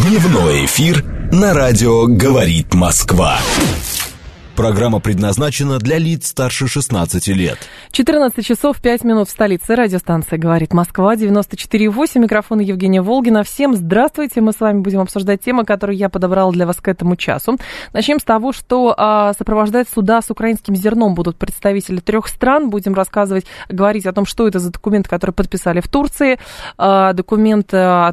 Дневной эфир на радио «Говорит Москва». Программа предназначена для лиц старше 16 лет. 14 часов 5 минут в столице. Радиостанция «Говорит Москва», 94,8. Микрофон Евгения Волгина. Всем здравствуйте. Мы с вами будем обсуждать темы, которые я подобрала для вас к этому часу. Начнем с того, что сопровождать суда с украинским зерном будут представители 3 стран. Будем говорить о том, что это за документ, который подписали в Турции. Документ,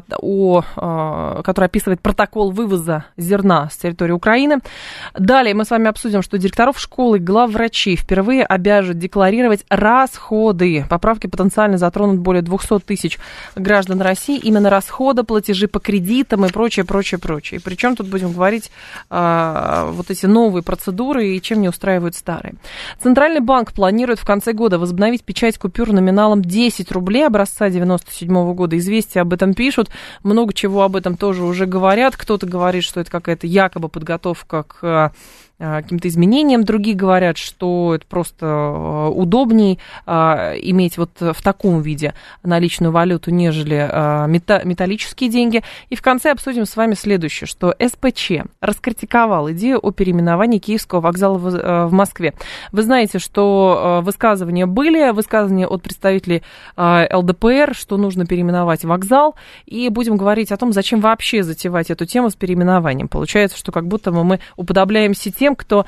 который описывает протокол вывоза зерна с территории Украины. Далее мы с вами обсудим, что директоров школ и главврачей впервые обяжут декларировать расходы. Поправки потенциально затронут более 200 тысяч граждан России. Именно расходы, платежи по кредитам и прочее. И причем тут будем говорить вот эти новые процедуры и чем не устраивают старые. Центральный банк планирует в конце года возобновить печать купюр номиналом 10 рублей образца 97 года. Известия об этом пишут. Много чего об этом тоже уже говорят. Кто-то говорит, что это какая-то якобы подготовка к каким-то изменениям. Другие говорят, что это просто удобней иметь вот в таком виде наличную валюту, нежели металлические деньги. И в конце обсудим с вами следующее, что СПЧ раскритиковал идею о переименовании Киевского вокзала в Москве. Вы знаете, что высказывания от представителей ЛДПР, что нужно переименовать вокзал, и будем говорить о том, зачем вообще затевать эту тему с переименованием. Получается, что как будто мы уподобляемся тем, кто,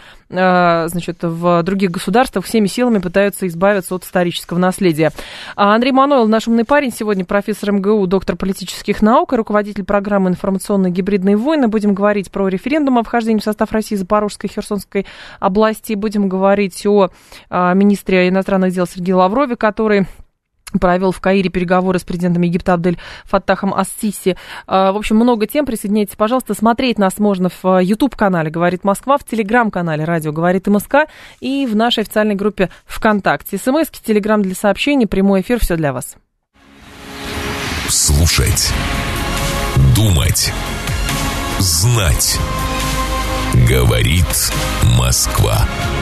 в других государствах всеми силами пытаются избавиться от исторического наследия. Андрей Мануйлов, наш умный парень, сегодня профессор МГУ, доктор политических наук и руководитель программы «Информационные гибридные войны». Будем говорить про референдум о вхождении в состав России Запорожской и Херсонской области. Будем говорить о министре иностранных дел Сергее Лаврове, который провел в Каире переговоры с президентом Египта Абдель-Фаттахом ас-Сиси. В общем, много тем. Присоединяйтесь, пожалуйста. Смотреть нас можно в YouTube-канале «Говорит Москва», в Telegram-канале «Радио Говорит МСК» и в нашей официальной группе ВКонтакте. СМСки, Telegram для сообщений, прямой эфир, все для вас. Слушать. Думать. Знать. Говорит Москва.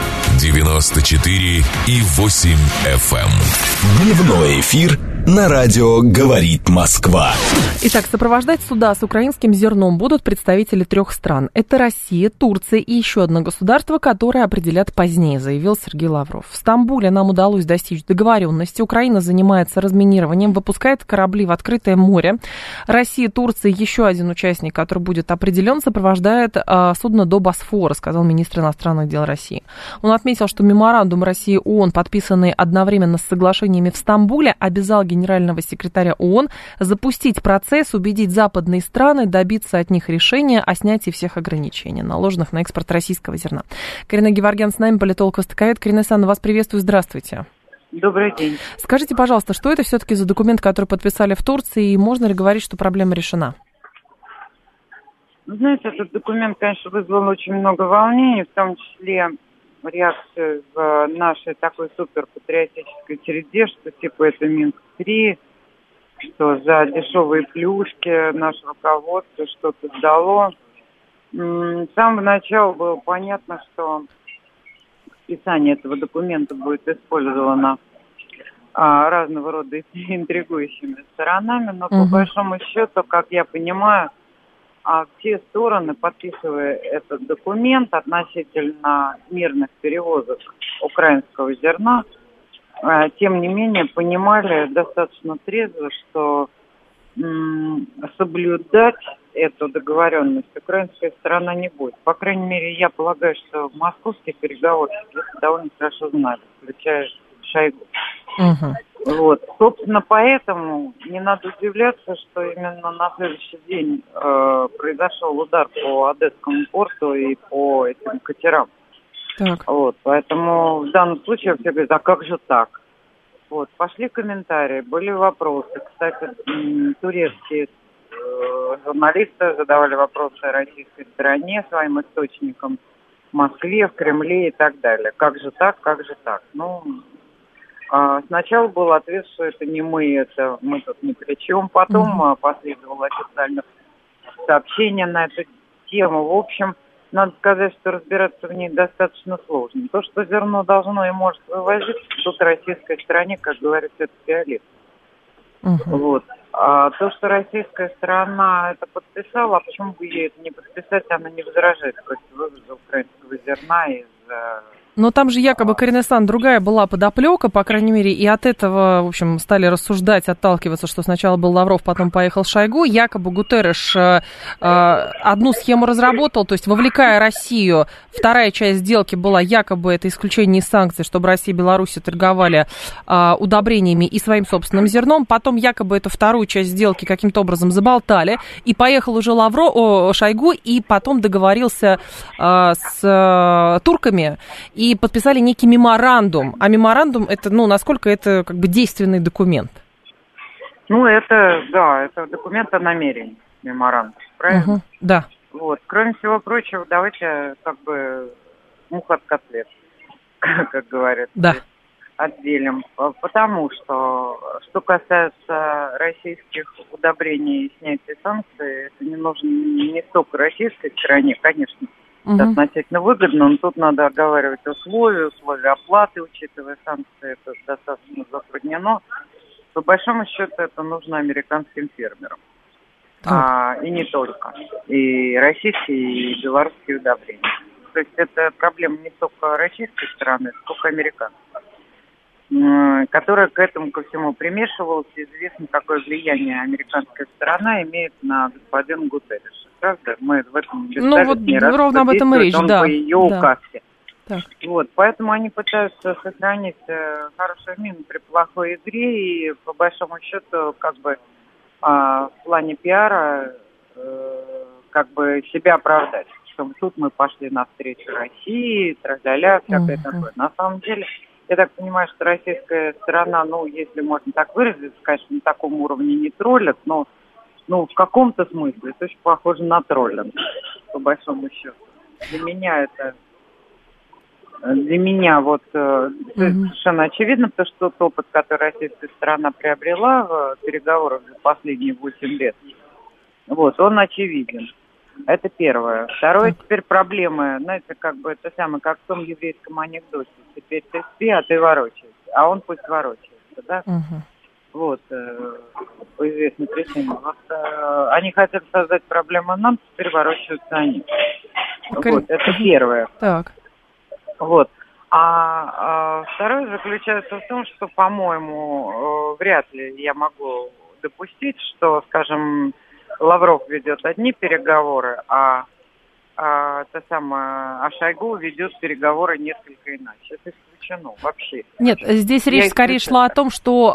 94,8 FM. Дневной эфир на радио «Говорит Москва». Итак, сопровождать суда с украинским зерном будут представители 3 стран. Это Россия, Турция и еще одно государство, которое определят позднее, заявил Сергей Лавров. В Стамбуле нам удалось достичь договоренности. Украина занимается разминированием, выпускает корабли в открытое море. Россия, Турция и еще один участник, который будет определен, сопровождает судно до Босфора, сказал министр иностранных дел России. Он отметил, что меморандум России и ООН, подписанный одновременно с соглашениями в Стамбуле, обязал генерального секретаря ООН запустить процесс, убедить западные страны, добиться от них решения о снятии всех ограничений, наложенных на экспорт российского зерна. Карина Геворгян с нами, политолог-востоковед. Карина Александровна, вас приветствую, здравствуйте. Добрый день. Скажите, пожалуйста, что это все-таки за документ, который подписали в Турции, и можно ли говорить, что проблема решена? Знаете, этот документ, конечно, вызвал очень много волнений, в том числе реакцию в нашей такой суперпатриотической череде, что типа это Минск-3, что за дешевые плюшки наше руководство что-то дало. С самого начала было понятно, что подписание этого документа будет использовано разного рода интригующими сторонами, но по большому счету, как я понимаю, все стороны, подписывая этот документ относительно мирных перевозок украинского зерна, тем не менее понимали достаточно трезво, что соблюдать эту договоренность украинская сторона не будет. По крайней мере, я полагаю, что московские переговорщики это довольно хорошо знали, включая Шойгу. Вот. Собственно, поэтому не надо удивляться, что именно на следующий день произошел удар по Одесскому порту и по этим катерам. Так. Вот. Поэтому в данном случае все говорят, а как же так? Вот. Пошли комментарии, были вопросы. Кстати, турецкие журналисты задавали вопросы российской стороне, своим источникам в Москве, в Кремле и так далее. Как же так, как же так? Сначала был ответ, что это не мы, это мы тут ни при чем. Потом последовало официальное сообщение на эту тему. В общем, надо сказать, что разбираться в ней достаточно сложно. То, что зерно должно и может вывозиться, тут российской стороне, как говорится, это фиолет. Вот. То, что российская сторона это подписала, а почему бы ей это не подписать, она не возражает против вывоза украинского зерна из... Но там же якобы, Карина Александровна, другая была подоплека, по крайней мере, и от этого, в общем, стали рассуждать, отталкиваться, что сначала был Лавров, потом поехал Шойгу. Якобы Гутерреш одну схему разработал, то есть вовлекая Россию. Вторая часть сделки была якобы это исключение из санкций, чтобы Россия и Беларусь торговали удобрениями и своим собственным зерном. Потом якобы эту вторую часть сделки каким-то образом заболтали. И поехал уже Шойгу, и потом договорился с турками, и подписали некий меморандум. А меморандум, это, насколько это как бы действенный документ? Это документ о намерении, меморандум, правильно? Угу, да. Вот. Кроме всего прочего, давайте мух от котлет, как говорят. Да. Отделим. Потому что касается российских удобрений и снятия санкций, это не нужно не столько российской стороне, конечно, это относительно выгодно, но тут надо оговаривать условия оплаты, учитывая санкции, это достаточно затруднено. По большому счету это нужно американским фермерам. И не только. И российские, и белорусские удобрения. То есть это проблема не столько российской стороны, сколько американской, которая к этому ко всему примешивалась. Известно, какое влияние американская сторона имеет на господина Гутерреша. Правда? Мы в этом не раз ровно об этом и речь, да. По ее указке. Так. Вот, поэтому они пытаются сохранить хорошую мину при плохой игре и, по большому счету, в плане пиара себя оправдать. Что тут мы пошли навстречу России, тра-ля-ля, всякое такое. На самом деле, я так понимаю, что российская сторона, если можно так выразиться, конечно, на таком уровне не троллят, но в каком-то смысле это очень похоже на троллинг, по большому счету. Для меня совершенно очевидно, потому что тот опыт, который российская сторона приобрела в переговорах за последние 8 лет, он очевиден. Это первое. Второе, теперь проблемы, знаете, как в том еврейском анекдоте. Теперь ты спи, а ты ворочайся. А он пусть ворочается, да? По известной причине. Они хотят создать проблему нам, теперь ворочаются они. Это первое. Так. А второе заключается в том, что, по-моему, вряд ли я могу допустить, что, скажем, Лавров ведет одни переговоры, а Шойгу ведет переговоры несколько иначе. Это исключено вообще. Нет, здесь речь скорее шла о том, что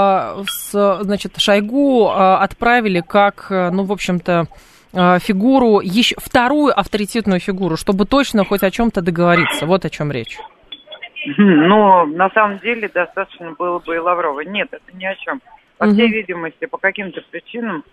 Шойгу отправили как, в общем-то, фигуру, вторую авторитетную фигуру, чтобы точно хоть о чем-то договориться. Вот о чем речь. На самом деле достаточно было бы и Лаврова. Нет, это ни о чем. По всей видимости, по каким-то причинам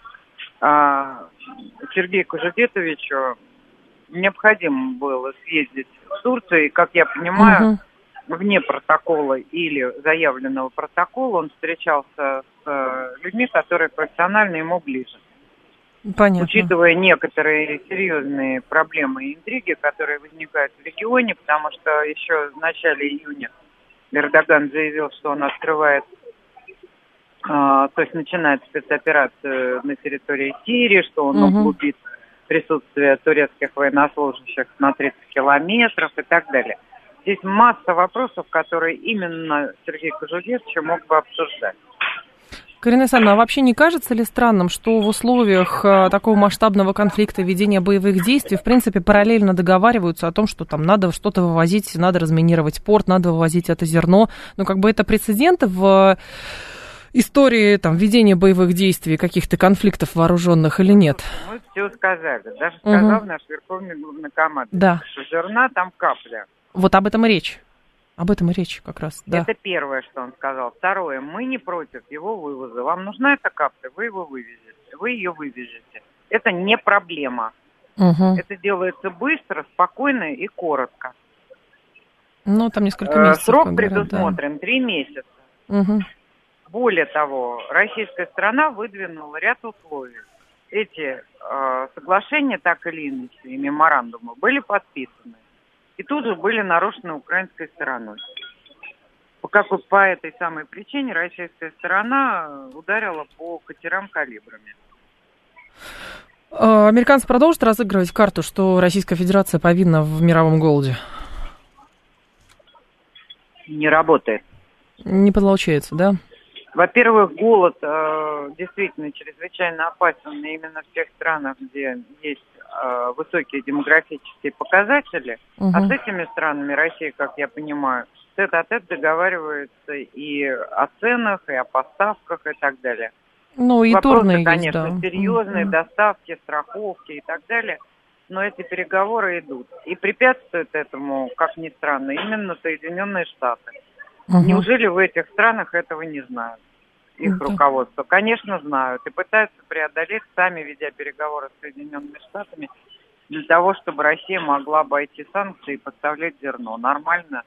Сергею Кожедетовичу необходимо было съездить в Турцию, и, как я понимаю, вне протокола или заявленного протокола он встречался с людьми, которые профессионально ему ближе. Понятно. Учитывая некоторые серьезные проблемы и интриги, которые возникают в регионе, потому что еще в начале июня Эрдоган заявил, что он открывает, то есть начинает спецоперацию на территории Сирии, что он углубит присутствие турецких военнослужащих на 30 километров и так далее. Здесь масса вопросов, которые именно Сергей Кожедетович мог бы обсуждать. Карина Александровна, а вообще не кажется ли странным, что в условиях такого масштабного конфликта, ведения боевых действий, в принципе, параллельно договариваются о том, что там надо что-то вывозить, надо разминировать порт, надо вывозить это зерно? Это прецеденты в истории ведения боевых действий, каких-то конфликтов вооруженных или нет? Мы все сказали. Даже сказал наш верховный главнокомандующий, что зерна там капля. Вот об этом и речь. Об этом и речь как раз, да. Это первое, что он сказал. Второе, мы не против его вывоза. Вам нужна эта капля, вы ее вывезете. Это не проблема. Это делается быстро, спокойно и коротко. Там несколько месяцев. Срок предусмотрен 3 месяца. Более того, российская сторона выдвинула ряд условий. Эти соглашения, так или иначе, и меморандумы были подписаны. И тут же были нарушены украинской стороной. По по этой самой причине российская сторона ударила по катерам калибрами. Американцы продолжат разыгрывать карту, что Российская Федерация повинна в мировом голоде? Не работает. Не получается, да? Во-первых, голод действительно чрезвычайно опасен именно в тех странах, где есть высокие демографические показатели. А с этими странами Россия, как я понимаю, тет-а-тет договаривается и о ценах, и о поставках, и так далее. Ну, и вопросы, конечно, серьезные, доставки, страховки и так далее. Но эти переговоры идут. И препятствуют этому, как ни странно, именно Соединенные Штаты. Неужели в этих странах этого не знают? Их руководство, конечно, знают и пытаются преодолеть, сами ведя переговоры с Соединенными Штатами, для того, чтобы Россия могла обойти санкции и поставлять зерно. Нормально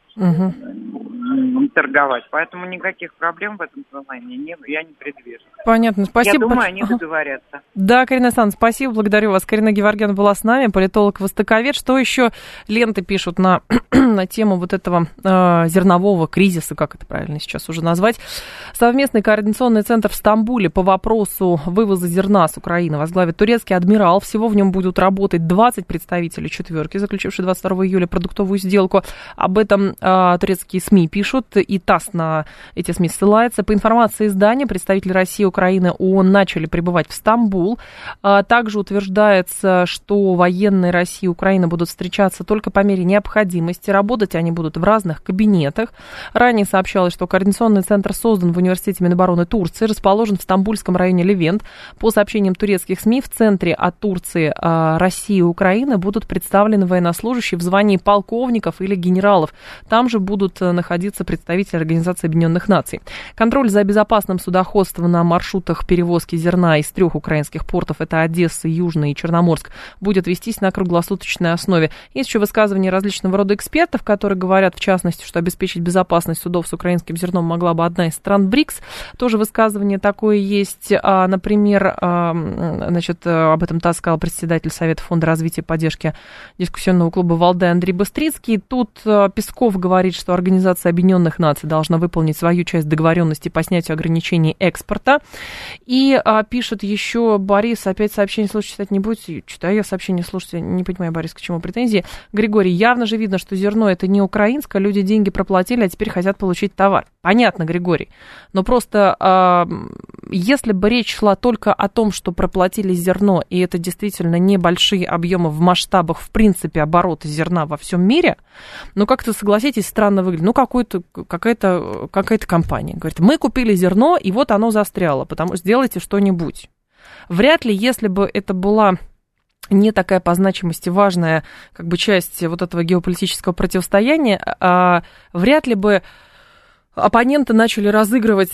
торговать. Поэтому никаких проблем в этом плане я не предвижу. Понятно, спасибо. Я думаю, они договорятся. Да, Карина Александровна, спасибо, благодарю вас. Карина Геворгян была с нами, политолог-востоковед. Что еще ленты пишут на тему вот этого зернового кризиса, как это правильно сейчас уже назвать? Совместный координационный центр в Стамбуле по вопросу вывоза зерна с Украины возглавит турецкий адмирал. Всего в нем будут работать 20 представителей четверки, заключившей 22 июля продуктовую сделку. Об этом турецкие СМИ пишут, и ТАСС на эти СМИ ссылается. По информации издания, представители России и Украины ООН начали прибывать в Стамбул. Также утверждается, что военные России и Украины будут встречаться только по мере необходимости. Работать они будут в разных кабинетах. Ранее сообщалось, что координационный центр создан в университете Минобороны Турции, расположен в стамбульском районе Левент. По сообщениям турецких СМИ, в центре от Турции, России и Украины будут представлены военнослужащие в звании полковников или генералов. Там же будут находиться представители Организации Объединенных Наций. Контроль за безопасным судоходством на маршрутах перевозки зерна из 3 украинских портов, это Одесса, Южный и Черноморск, будет вестись на круглосуточной основе. Есть еще высказывания различного рода экспертов, которые говорят, в частности, что обеспечить безопасность судов с украинским зерном могла бы одна из стран БРИКС. Тоже высказывание такое есть. Например, об этом ТАСС сказал председатель Совета фонда развития и поддержки дискуссионного клуба «Валдай» Андрей Быстрицкий. Тут Песков говорит, что Организация Объединенных Наций должна выполнить свою часть договоренности по снятию ограничений экспорта. И пишет еще Борис, опять сообщение слушать читать не будете. Читаю я сообщение, слушайте, не понимаю, Борис, к чему претензии. Григорий, явно же видно, что зерно это не украинское, люди деньги проплатили, а теперь хотят получить товар. Понятно, Григорий, но просто если бы речь шла только о том, что проплатили зерно, и это действительно небольшие объемы в масштабах, в принципе, оборота зерна во всем мире, ну, как-то, согласитесь, странно выглядит. Ну, какая-то компания говорит, мы купили зерно, и вот оно застряло, потому сделайте что-нибудь. Вряд ли, если бы это была не такая по значимости важная как бы часть вот этого геополитического противостояния, вряд ли бы оппоненты начали разыгрывать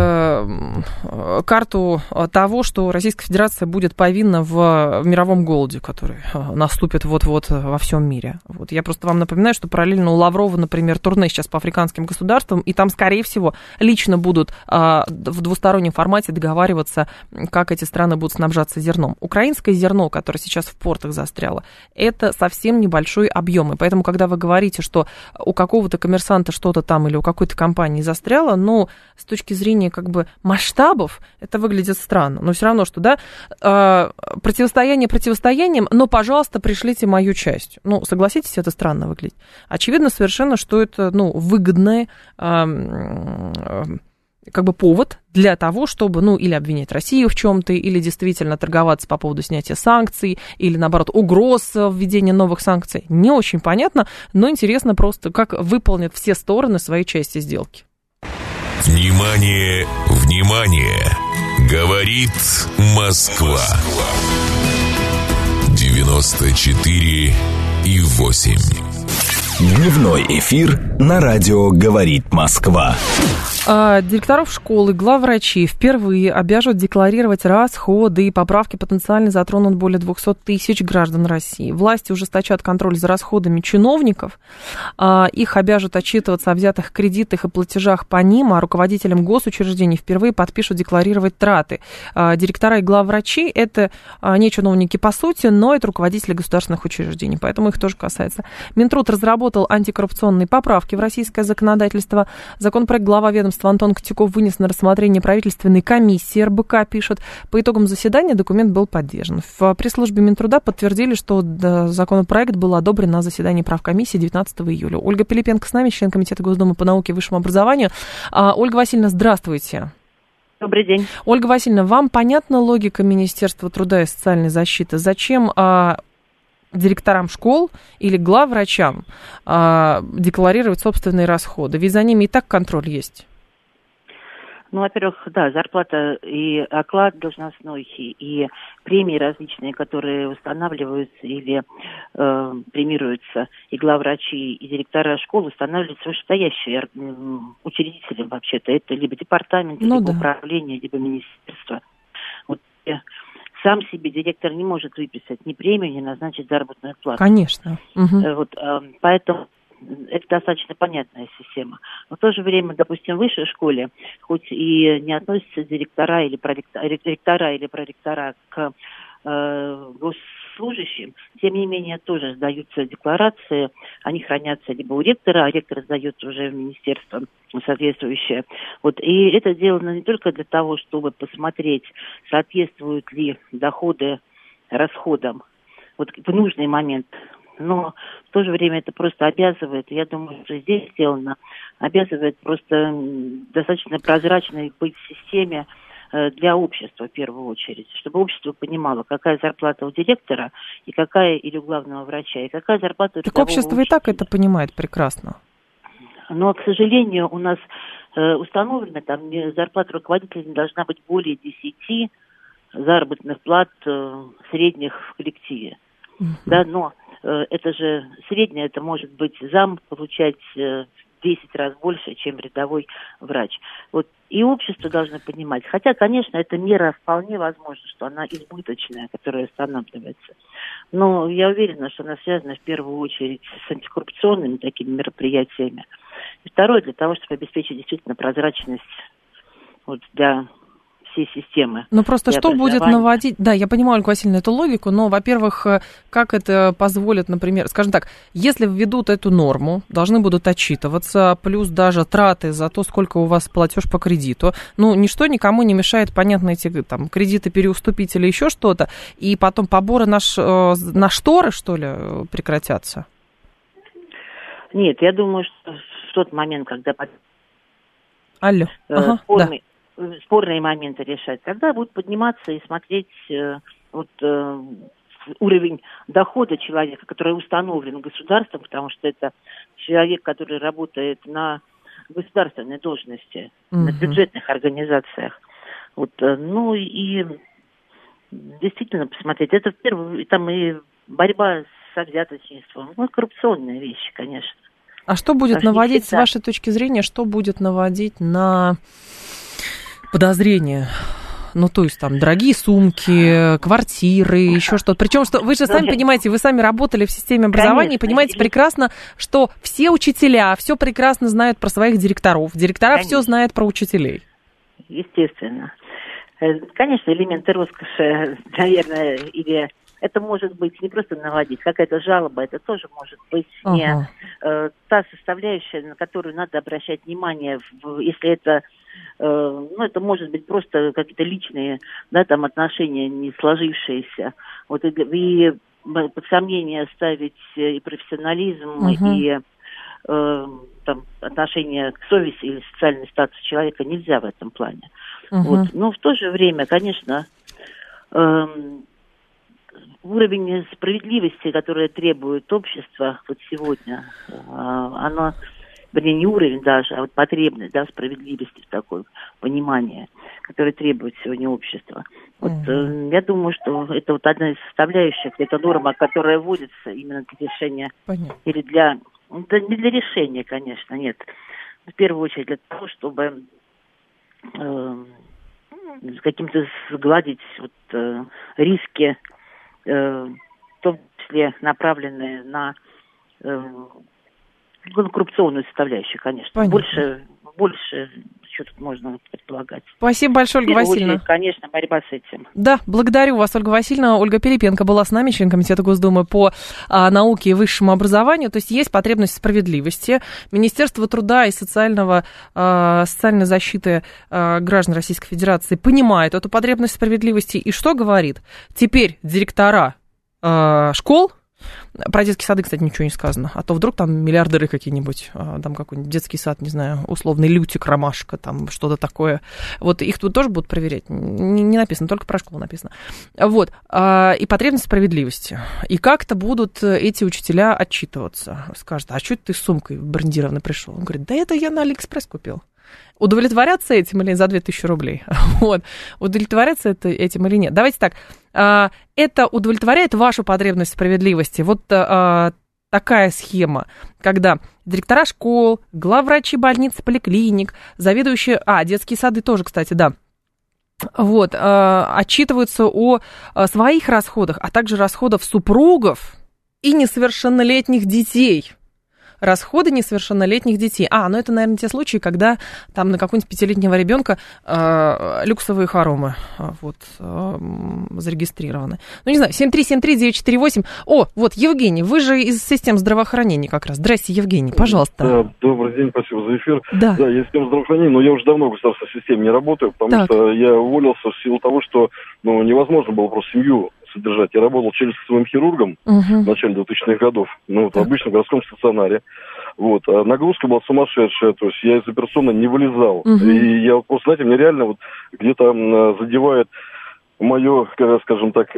карту того, что Российская Федерация будет повинна в мировом голоде, который наступит вот-вот во всем мире. Вот. Я просто вам напоминаю, что параллельно у Лаврова, например, турне сейчас по африканским государствам, и там, скорее всего, лично будут в двустороннем формате договариваться, как эти страны будут снабжаться зерном. Украинское зерно, которое сейчас в портах застряло, это совсем небольшой объем. И поэтому, когда вы говорите, что у какого-то коммерсанта что-то там или у какой-то компании не застряло, но с точки зрения как бы масштабов это выглядит странно. Но все равно, что, да, противостояние противостоянием, но, пожалуйста, пришлите мою часть. Ну, согласитесь, это странно выглядит. Очевидно совершенно, что это, ну, выгодный как бы повод для того, чтобы, ну, или обвинять Россию в чем-то, или действительно торговаться по поводу снятия санкций, или, наоборот, угроз введения новых санкций. Не очень понятно, но интересно просто, как выполнят все стороны свои части сделки. Внимание, внимание! Говорит Москва. 94,8. Дневной эфир на радио «Говорит Москва». Директоров школы, главврачи впервые обяжут декларировать расходы и поправки потенциально затронут более 200 тысяч граждан России. Власти ужесточат контроль за расходами чиновников. Их обяжут отчитываться о взятых кредитах и платежах по ним, а руководителям госучреждений впервые подпишут декларировать траты. Директора и главврачи – это не чиновники по сути, но это руководители государственных учреждений, поэтому их тоже касается. Минтруд разработал антикоррупционные поправки в российское законодательство. Законопроект глава ведомства Антон Котяков вынес на рассмотрение правительственной комиссии РБК, пишет. По итогам заседания документ был поддержан. В пресс-службе Минтруда подтвердили, что законопроект был одобрен на заседании правкомиссии 19 июля. Ольга Пилипенко с нами, член Комитета Госдумы по науке и высшему образованию. Ольга Васильевна, здравствуйте. Добрый день. Ольга Васильевна, вам понятна логика Министерства труда и социальной защиты? Зачем директорам школ или главврачам декларировать собственные расходы? Ведь за ними и так контроль есть. Ну, во-первых, да, зарплата и оклад должностной, и премии различные, которые устанавливаются или премируются, и главврачи, и директора школ устанавливаются вышестоящие учредители, вообще-то. Это либо департамент, либо управление, либо министерство. Вот сам себе директор не может выписать ни премию, ни назначить заработную плату. Конечно. Вот, поэтому это достаточно понятная система. Но в то же время, допустим, в высшей школе, хоть и не относятся директора или проректора к госслужащим, тем не менее тоже сдаются декларации, они хранятся либо у ректора, а ректор сдает уже в министерство соответствующее. Вот. И это сделано не только для того, чтобы посмотреть, соответствуют ли доходы расходам вот в нужный момент, но в то же время это просто обязывает, я думаю, что здесь сделано, обязывает просто достаточно прозрачной быть в системе для общества в первую очередь, чтобы общество понимало, какая зарплата у директора, и какая или у главного врача, и какая зарплата у рядового общество учителя. И так это понимает прекрасно. Но, к сожалению, у нас установлено, там зарплата руководителя не должна быть более 10 заработных плат средних в коллективе. Да, но это же среднее, это может быть зам получать в 10 раз больше, чем рядовой врач. Вот. И общество должно понимать. Хотя, конечно, эта мера вполне возможно, что она избыточная, которая устанавливается. Но я уверена, что она связана в первую очередь с антикоррупционными такими мероприятиями. И второе, для того, чтобы обеспечить действительно прозрачность вот, для всей системы. Ну, просто что будет наводить... Да, я понимаю, Ольга Васильевна, эту логику, но, во-первых, как это позволит, например, скажем так, если введут эту норму, должны будут отчитываться, плюс даже траты за то, сколько у вас платеж по кредиту. Ну, ничто никому не мешает, понятно, эти там кредиты переуступить или еще что-то, и потом поборы на шторы, что ли, прекратятся? Нет, я думаю, что в тот момент, когда... Алло. Спорные моменты решать, тогда будут подниматься и смотреть уровень дохода человека, который установлен государством, потому что это человек, который работает на государственной должности, на бюджетных организациях. Вот, ну и действительно посмотреть. Это в первую, там и борьба с взяточничеством, коррупционные вещи, конечно. А что будет наводить, с вашей точки зрения, что будет наводить на подозрения? Ну, то есть там дорогие сумки, квартиры, еще что-то. Причем, что вы же сами понимаете, вы сами работали в системе образования, конечно, и понимаете прекрасно, что все учителя все прекрасно знают про своих директоров. Директора все знают про учителей. Естественно. Конечно, элементы роскоши, наверное, или это может быть не просто наводить, какая-то жалоба, это тоже может быть не та составляющая, на которую надо обращать внимание, если это, это может быть просто какие-то личные, да, там отношения не сложившиеся, вот и под сомнение ставить и профессионализм, и там отношение к совести или социальный статус человека нельзя в этом плане. Вот. Но в то же время, конечно, уровень справедливости, который требует общество вот сегодня, оно, вернее, не уровень даже, а вот потребность, да, справедливости, такое понимание, которое требует сегодня общество. Вот, я думаю, что это вот одна из составляющих, это норма, которая вводится именно для решения, или не для решения, конечно, нет. В первую очередь для того, чтобы каким-то сгладить риски, в том числе направленные на коррупционную составляющую, конечно. Понятно. Больше что тут можно предполагать. Спасибо большое, Ольга Васильевна. Очередь, конечно, борьба с этим. Да, благодарю вас, Ольга Васильевна. Ольга Пилипенко была с нами, член Комитета Госдумы по науке и высшему образованию. То есть есть потребность в справедливости. Министерство труда и социальной защиты граждан Российской Федерации понимает эту потребность в справедливости. И что говорит? Теперь директора школ, про детский сады, кстати, ничего не сказано. А то вдруг там миллиардеры какие-нибудь, там какой-нибудь детский сад, не знаю, условный Лютик, Ромашка, там что-то такое. Вот их тут тоже будут проверять. Не написано, только про школу написано. Вот. И потребность справедливости. И как-то будут эти учителя отчитываться. Скажут, а что это ты с сумкой брендированной пришел? Он говорит, да это я на Алиэкспресс купил. Удовлетворятся этим или за 2000 рублей? Вот. Удовлетворятся этим или нет? Давайте так. Это удовлетворяет вашу потребность в справедливости? Вот такая схема, когда директора школ, главврачи больниц, поликлиник, заведующие... детские сады тоже, кстати, да. Вот. Отчитываются о своих расходах, а также расходах супругов и несовершеннолетних детей. Расходы несовершеннолетних детей. Это, наверное, те случаи, когда там на какого-нибудь 5-летнего ребенка люксовые хоромы зарегистрированы. Не знаю, 7373948. Вот, Евгений, вы же из систем здравоохранения как раз. Здрасте, Евгений, пожалуйста. Да, добрый день, спасибо за эфир. Да, я система здравоохранения, но я уже давно в государственной системе не работаю, потому что я уволился в силу того, что невозможно было просто семью содержать. Я работал челюстно-лицевым хирургом в начале 2000-х годов, в обычном городском стационаре. А нагрузка была сумасшедшая, то есть я из операционной не вылезал. И я просто, знаете, мне реально где-то задевает мое, скажем так,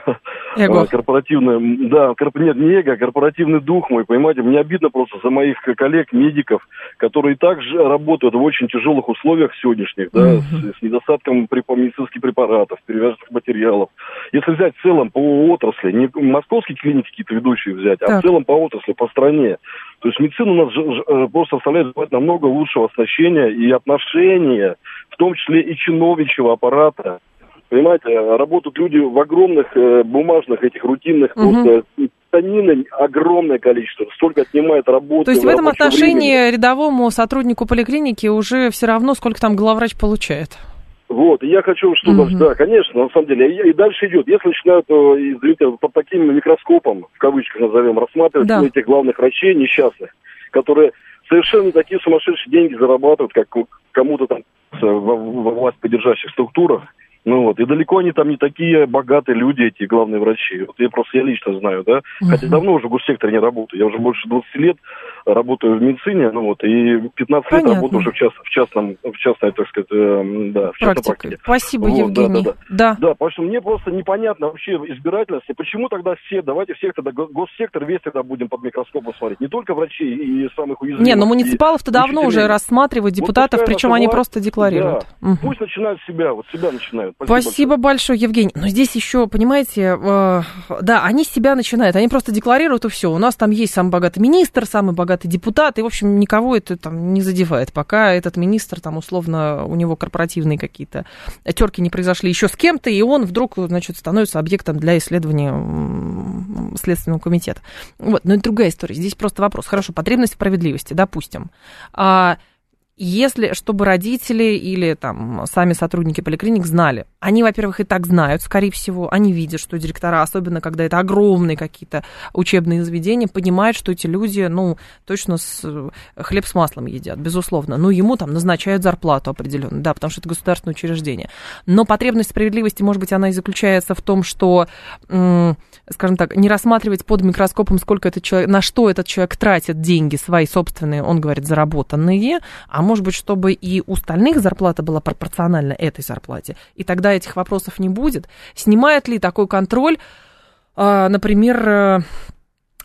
корпоративное, не эго, а корпоративный дух мой, понимаете, мне обидно просто за моих коллег, медиков, которые также работают в очень тяжелых условиях сегодняшних, с недостатком медицинских препаратов, перевязочных материалов. Если взять в целом по отрасли, не московские клиники какие-то ведущие взять, а в целом по отрасли, по стране, то есть медицина у нас просто оставляет намного лучшего оснащения и отношения, в том числе и чиновничьего аппарата. Понимаете, работают люди в огромных бумажных этих рутинных, просто станины огромное количество, столько отнимает работы. То есть в этом отношении рядовому сотруднику поликлиники уже все равно, сколько там главврач получает? И я хочу, чтобы, да, конечно, на самом деле, и дальше идет. Если начинают, извините, под таким микроскопом, в кавычках назовем, рассматривать этих главных врачей несчастных, которые совершенно не такие сумасшедшие деньги зарабатывают, как кому-то там во власть поддержащих структурах. И далеко они там не такие богатые люди, эти главные врачи. Я лично знаю, да. Хотя давно уже в госсекторе не работаю. Я уже больше 20 лет работаю в медицине, и 15 лет работаю уже в частной, так сказать, в частной практике. Спасибо, Евгений. Да, потому что мне просто непонятно вообще избирательность. Почему тогда давайте всех тогда, госсектор весь тогда будем под микроскопом смотреть. Не только врачей и самых уязвимых. Но муниципалов-то давно уже рассматривают, депутатов, причем они просто декларируют. Пусть начинают себя начинают. Спасибо большое, Евгений. Но здесь еще, понимаете, они с себя начинают, они просто декларируют, и все. У нас там есть самый богатый министр, самый богатый депутат, и, в общем, никого это там не задевает, пока этот министр, там, условно, у него корпоративные какие-то терки не произошли еще с кем-то, и он вдруг, становится объектом для исследования Следственного комитета. Но это другая история. Здесь просто вопрос. Хорошо, потребность в справедливости, допустим. Если, чтобы родители или там сами сотрудники поликлиник знали, они, во-первых, и так знают, скорее всего, они видят, что директора, особенно когда это огромные какие-то учебные заведения, понимают, что эти люди, точно хлеб с маслом едят, безусловно. Ему там назначают зарплату определенную, да, потому что это государственное учреждение. Но потребность справедливости, может быть, она и заключается в том, что, скажем так, не рассматривать под микроскопом, сколько этот человек, на что этот человек тратит деньги свои собственные, он говорит, заработанные, а может быть, чтобы и у остальных зарплата была пропорциональна этой зарплате, и тогда этих вопросов не будет. Снимает ли такой контроль, например,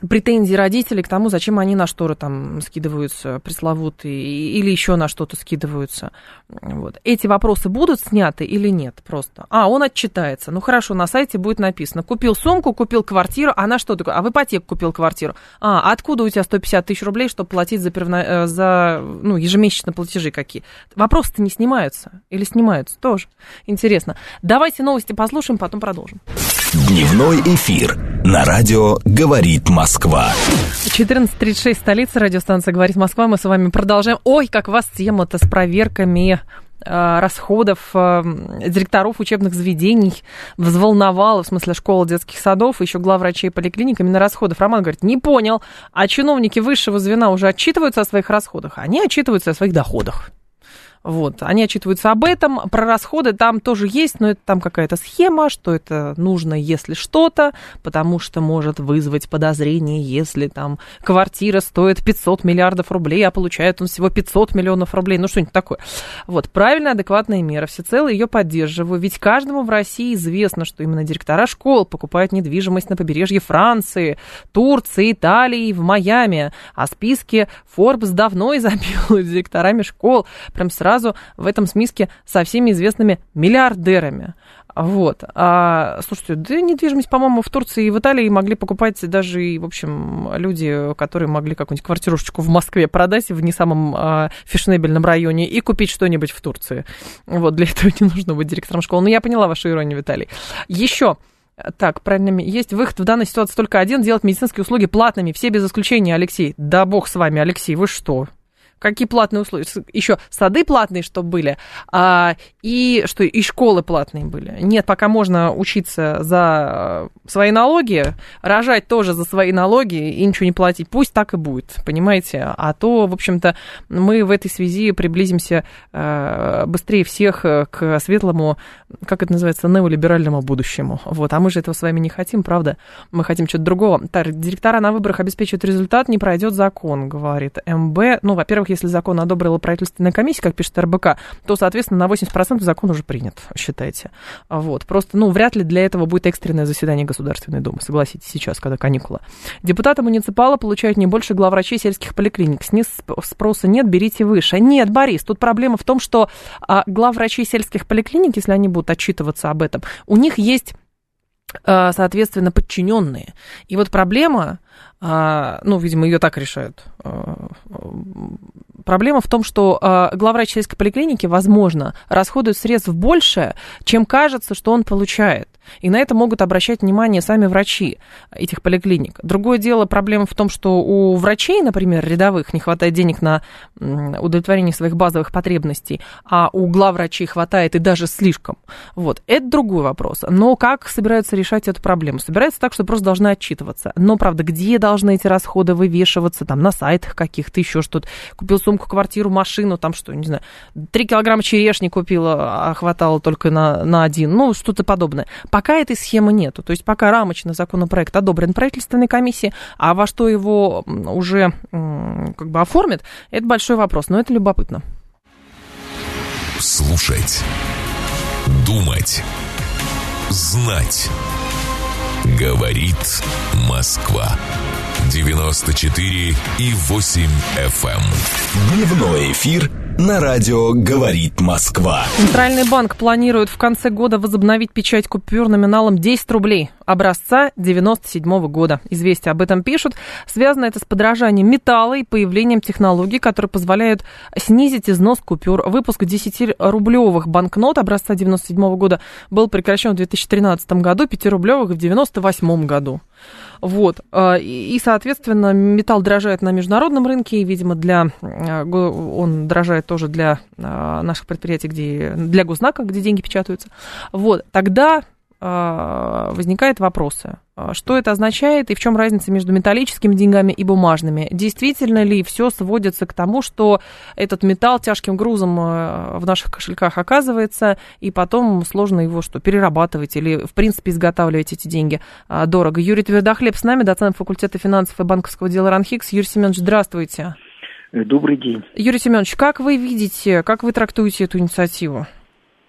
претензии родителей к тому, зачем они на шторы там скидываются пресловутые или еще на что-то скидываются. Вот. Эти вопросы будут сняты или нет просто? Он отчитается. Ну хорошо, на сайте будет написано: купил сумку, купил квартиру, она что такое? В ипотеку купил квартиру. Откуда у тебя 150 тысяч рублей, чтобы платить за ежемесячные платежи какие? Вопросы-то не снимаются или снимаются? Тоже интересно. Давайте новости послушаем, потом продолжим. Дневной эфир на радио «Говорит Москва». 14:36, столица, радиостанция «Говорит Москва». Мы с вами продолжаем. Ой, как вас тема-то с проверками расходов директоров учебных заведений взволновала, в смысле школ, детских садов, еще главврачей поликлиник именно расходов. Роман говорит: не понял, а чиновники высшего звена уже отчитываются о своих расходах? Они отчитываются о своих доходах. Вот, они отчитываются об этом, про расходы там тоже есть, но это там какая-то схема, что это нужно, если что-то, потому что может вызвать подозрение, если там квартира стоит 500 миллиардов рублей, а получает он всего 500 миллионов рублей, ну что-нибудь такое. Вот, правильная, адекватная мера, всецело ее поддерживаю, ведь каждому в России известно, что именно директора школ покупают недвижимость на побережье Франции, Турции, Италии, в Майами, а списки Forbes давно изобилуют директорами школ, прям сразу в этом списке со всеми известными миллиардерами. Вот. Слушайте, да недвижимость, по-моему, в Турции и в Италии могли покупать даже и, в общем, люди, которые могли какую-нибудь квартирушечку в Москве продать в не самом фешенебельном районе и купить что-нибудь в Турции. Вот, для этого не нужно быть директором школы. Но я поняла вашу иронию, Виталий. Еще. Так, правильно, есть выход в данной ситуации только один: делать медицинские услуги платными, все без исключения, Алексей. Да бог с вами, Алексей, вы что? Какие платные условия? Еще сады платные, чтобы были, и что и школы платные были. Нет, пока можно учиться за свои налоги, рожать тоже за свои налоги и ничего не платить. Пусть так и будет, понимаете? А то, в общем-то, мы в этой связи приблизимся быстрее всех к светлому, как это называется, неолиберальному будущему. Вот. А мы же этого с вами не хотим, правда? Мы хотим чего-то другого. Так, директора на выборах обеспечивают результат, не пройдет закон, говорит МБ. Ну, во-первых, если закон одобрила правительственная комиссия, как пишет РБК, то, соответственно, на 80% закон уже принят, считайте. Вот. Просто, вряд ли для этого будет экстренное заседание Государственной Думы, согласитесь, сейчас, когда каникулы. Депутаты-муниципалы получают не больше главврачей сельских поликлиник. Снизу спроса нет, берите выше. Нет, Борис, тут проблема в том, что главврачей сельских поликлиник, если они будут отчитываться об этом, у них есть, соответственно, подчиненные. И вот проблема, видимо, ее так решают. Проблема в том, что главврач сельской поликлиники, возможно, расходует средств больше, чем кажется, что он получает. И на это могут обращать внимание сами врачи этих поликлиник. Другое дело, проблема в том, что у врачей, например, рядовых, не хватает денег на удовлетворение своих базовых потребностей, а у главврачей хватает и даже слишком. Вот. Это другой вопрос. Но как собираются решать эту проблему? Собираются так, что просто должны отчитываться. Но, правда, где должны эти расходы вывешиваться? Там на сайтах каких-то, еще что-то. Купил сумку, квартиру, машину, там что, не знаю, 3 килограмма черешни купила, а хватало только на один. Что-то подобное. Пока этой схемы нету. То есть пока рамочный законопроект одобрен правительственной комиссией, а во что его уже оформят, это большой вопрос. Но это любопытно. Слушать, думать, знать. Говорит Москва. 94,8 FM. Дневной эфир на радио «Говорит Москва». Центральный банк планирует в конце года возобновить печать купюр номиналом 10 рублей образца 1997 года. Известия об этом пишут. Связано это с подорожанием металла и появлением технологий, которые позволяют снизить износ купюр. Выпуск 10-рублевых банкнот образца 1997 года был прекращен в 2013 году, 5-рублевых в 1998 году. Вот. И, соответственно, металл дорожает на международном рынке, и, видимо, он дорожает тоже для наших предприятий, для госзнака, где деньги печатаются. Вот. Тогда возникают вопросы. Что это означает и в чем разница между металлическими деньгами и бумажными? Действительно ли все сводится к тому, что этот металл тяжким грузом в наших кошельках оказывается, и потом сложно его перерабатывать или, в принципе, изготавливать эти деньги дорого? Юрий Твердохлеб с нами, доцент факультета финансов и банковского дела РАНХИКС. Юрий Семенович, здравствуйте. Добрый день. Юрий Семенович, как вы видите, как вы трактуете эту инициативу?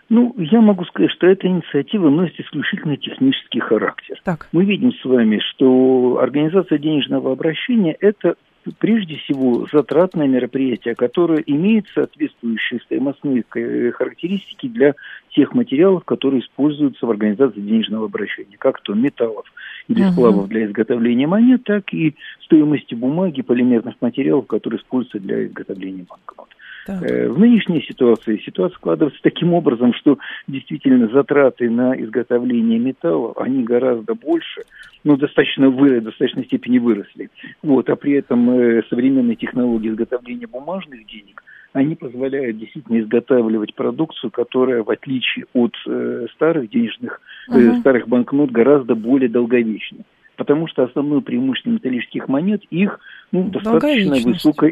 Ну, я могу сказать, что эта инициатива носит исключительно технический характер. Так. Мы видим с вами, что организация денежного обращения – это прежде всего затратное мероприятие, которое имеет соответствующие стоимостные характеристики для тех материалов, которые используются в организации денежного обращения, как то металлов или сплавов для изготовления монет, так и стоимости бумаги, полимерных материалов, которые используются для изготовления банкнот. В нынешней ситуация складывается таким образом, что действительно затраты на изготовление металла, они гораздо больше, в достаточной степени выросли. А при этом современные технологии изготовления бумажных денег, они позволяют действительно изготавливать продукцию, которая, в отличие от старых денежных, старых банкнот, гораздо более долговечна. Потому что основное преимущество металлических монет их достаточно высокая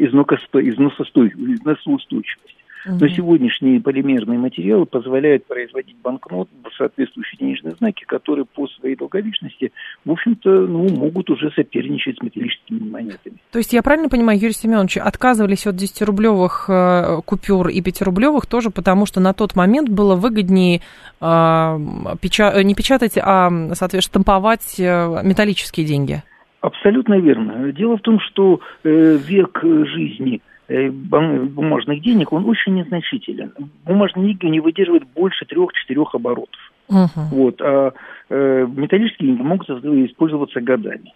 износоустойчивость. Но сегодняшние полимерные материалы позволяют производить банкноты, соответствующие денежные знаки, которые по своей долговечности, в общем-то, могут уже соперничать с металлическими монетами. То есть я правильно понимаю, Юрий Семенович, отказывались от 10-рублевых купюр и 5-рублевых тоже потому, что на тот момент было выгоднее не печатать, а, соответственно, штамповать металлические деньги? Абсолютно верно. Дело в том, что век жизни бумажных денег, он очень незначителен. Бумажные деньги не выдерживают больше 3-4 оборотов. А металлические деньги могут использоваться годами.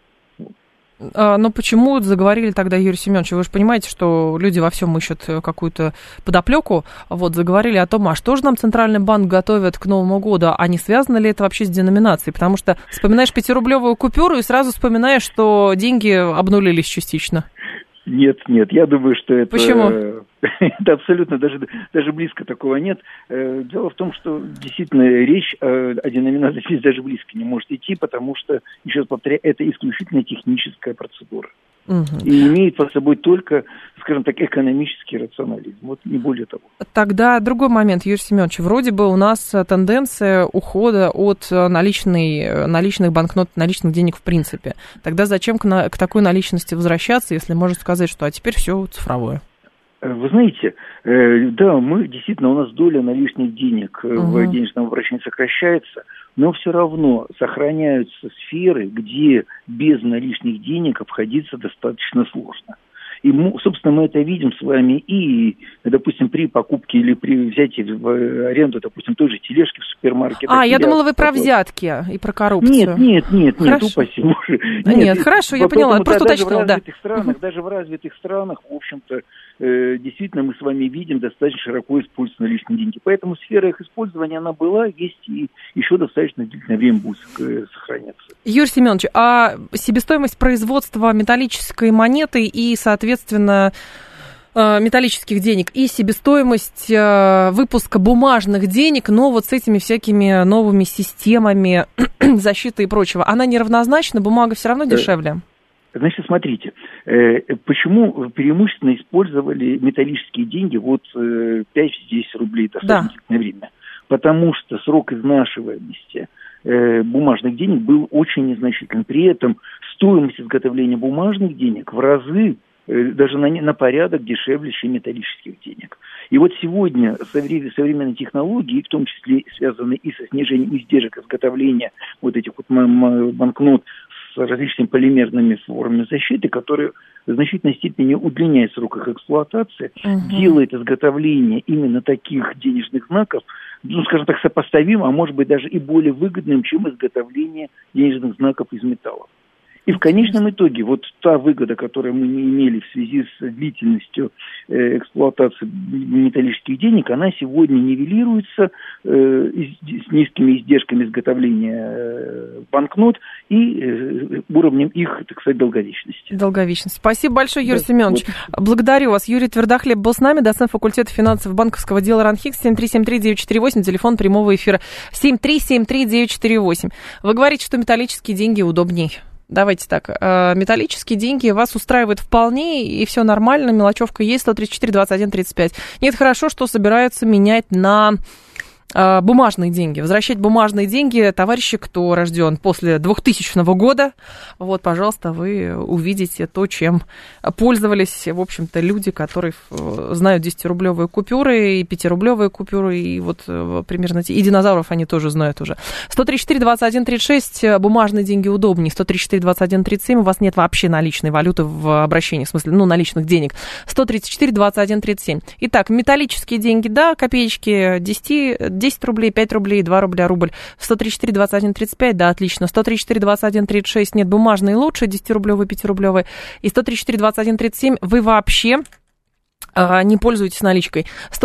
Но почему заговорили тогда, Юрий Семенович? Вы же понимаете, что люди во всем ищут какую-то подоплеку. Заговорили о том, а что же нам Центральный банк готовит к Новому году, а не связано ли это вообще с деноминацией? Потому что вспоминаешь 5-рублевую купюру и сразу вспоминаешь, что деньги обнулились частично. Нет, я думаю, что это... Почему? Это абсолютно, даже близко такого нет. Дело в том, что действительно речь о деноминации здесь даже близко не может идти, потому что, еще раз повторяю, это исключительно техническая процедура. И имеет под собой только, скажем так, экономический рационализм, не более того. Тогда другой момент, Юрий Семенович. Вроде бы у нас тенденция ухода от наличных банкнот, наличных денег в принципе. Тогда зачем к такой наличности возвращаться, если можно сказать, что теперь все цифровое? Вы знаете, да, у нас доля наличных денег в денежном обращении сокращается, но все равно сохраняются сферы, где без наличных денег обходиться достаточно сложно. И, собственно, мы это видим с вами и, допустим, при покупке или при взятии в аренду, допустим, той же тележки в супермаркете. Я думала, вы про взятки и про коррупцию. Нет, упаси Боже. Нет, хорошо, я поняла, просто уточнила, да. Даже в развитых странах, в общем-то, действительно мы с вами видим достаточно широко используются наличные деньги. Поэтому сфера их использования, она была, есть и еще достаточно длительное время будет сохраняться. Юрий Семенович, а себестоимость производства металлической монеты и, соответственно, металлических денег и себестоимость выпуска бумажных денег, но с этими всякими новыми системами защиты и прочего, она неравнозначна, бумага все равно дешевле? Значит, смотрите, почему преимущественно использовали металлические деньги 5-10 рублей достаточно длительное время? Потому что срок изнашиваемости бумажных денег был очень незначительным. При этом стоимость изготовления бумажных денег в разы, даже на порядок дешевле, чем металлических денег. И сегодня современные технологии, в том числе связанные и со снижением издержек изготовления этих банкнот с различными полимерными формами защиты, которые в значительной степени удлиняют срок их эксплуатации, делает изготовление именно таких денежных знаков, скажем так, сопоставимым, а может быть даже и более выгодным, чем изготовление денежных знаков из металла. И в конечном итоге та выгода, которую мы не имели в связи с длительностью эксплуатации металлических денег, она сегодня нивелируется с низкими издержками изготовления банкнот и уровнем их, так сказать, долговечности. Спасибо большое, Юрий Семенович. Благодарю вас. Юрий Твердохлеб был с нами, доцент факультета финансов банковского дела РАНХИКС, 7373948, телефон прямого эфира 7373948. Вы говорите, что металлические деньги удобнее. Давайте так, металлические деньги вас устраивают вполне, и все нормально, мелочевка есть, 134, 21, 35. Нет, хорошо, что собираются менять на бумажные деньги. Возвращать бумажные деньги, товарищи, кто рожден после 2000 года, вот, пожалуйста, вы увидите то, чем пользовались, в общем-то, люди, которые знают 10-рублевые купюры и 5-рублевые купюры, и вот примерно и динозавров они тоже знают уже. 134-21-36, бумажные деньги удобнее. 134-21-37, у вас нет вообще наличной валюты в обращении, в смысле, наличных денег. 134-21-37. Итак, металлические деньги, да, копеечки, 10 рублей, 5 рублей, 2 рубля, рубль. 134-21-35, да, отлично. 134-21-36, нет, бумажные лучше, 10-рублевые, 5-рублевые. И 134-21-37, вы вообще не пользуетесь наличкой.